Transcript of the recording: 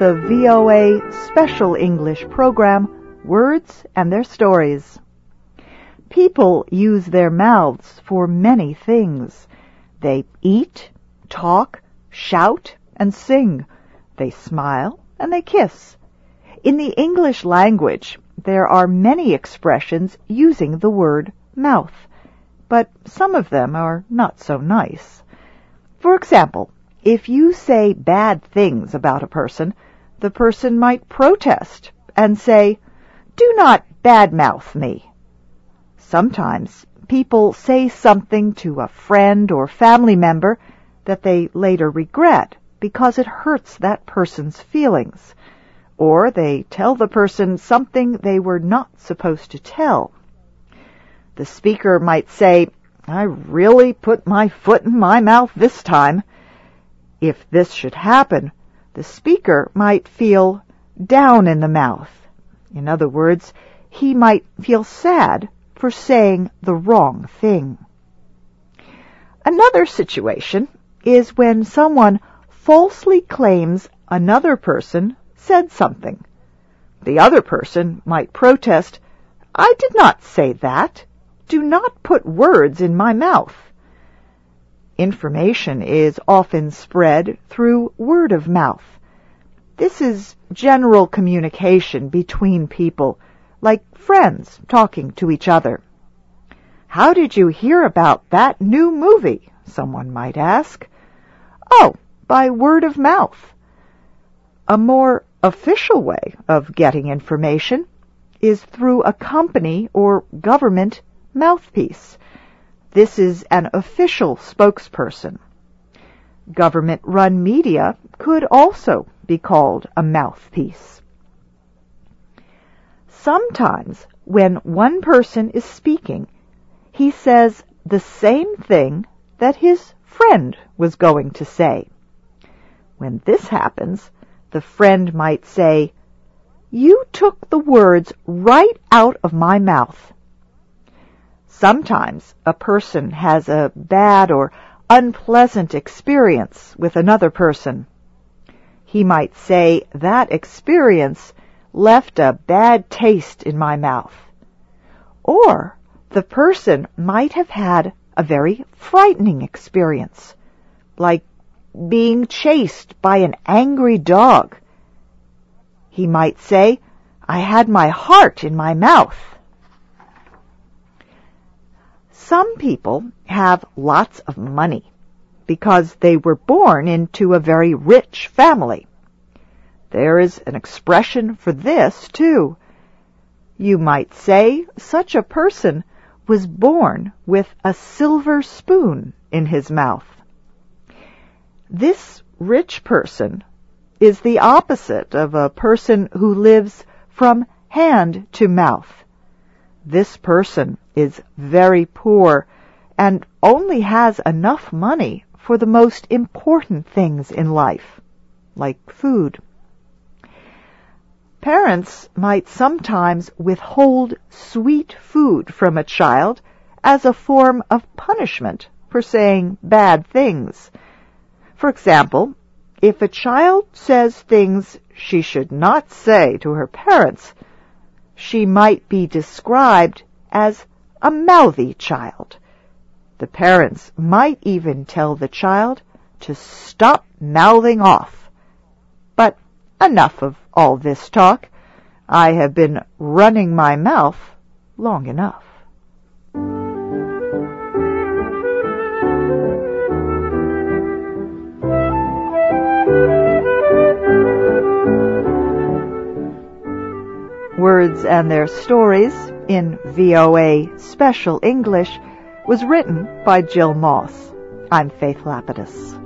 the VOA Special English program, Words and Their Stories. People use their mouths for many things. They eat, talk, shout, and sing. They smile and they kiss. In the English language, there are many expressions using the word mouth, but some of them are not so nice. For example, if you say bad things about a person, the person might protest and say, "Do not badmouth me." Sometimes people say something to a friend or family member that they later regret because it hurts that person's feelings, or they tell the person something they were not supposed to tell. The speaker might say, "I really put my foot in my mouth this time." If this should happen, the speaker might feel down in the mouth. In other words, he might feel sad for saying the wrong thing. Another situation is when someone falsely claims another person said something. The other person might protest, "I did not say that. Do not put words in my mouth." Information is often spread through word of mouth. This is general communication between people, like friends talking to each other. "How did you hear about that new movie?" someone might ask. "Oh, by word of mouth." A more official way of getting information is through a company or government mouthpiece. This is an official spokesperson. Government-run media could also be called a mouthpiece. Sometimes when one person is speaking, he says the same thing that his friend was going to say. When this happens, the friend might say, "You took the words right out of my mouth." Sometimes a person has a bad or unpleasant experience with another person. He might say, "That experience left a bad taste in my mouth." Or the person might have had a very frightening experience, like being chased by an angry dog. He might say, "I had my heart in my mouth." Some people have lots of money because they were born into a very rich family. There is an expression for this, too. You might say such a person was born with a silver spoon in his mouth. This rich person is the opposite of a person who lives from hand to mouth. This person is very poor and only has enough money for the most important things in life, like food. Parents might sometimes withhold sweet food from a child as a form of punishment for saying bad things. For example, if a child says things she should not say to her parents, she might be described as a mouthy child. The parents might even tell the child to stop mouthing off. But enough of all this talk. I have been running my mouth long enough. Words and Their Stories in VOA Special English was written by Jill Moss. I'm Faith Lapidus.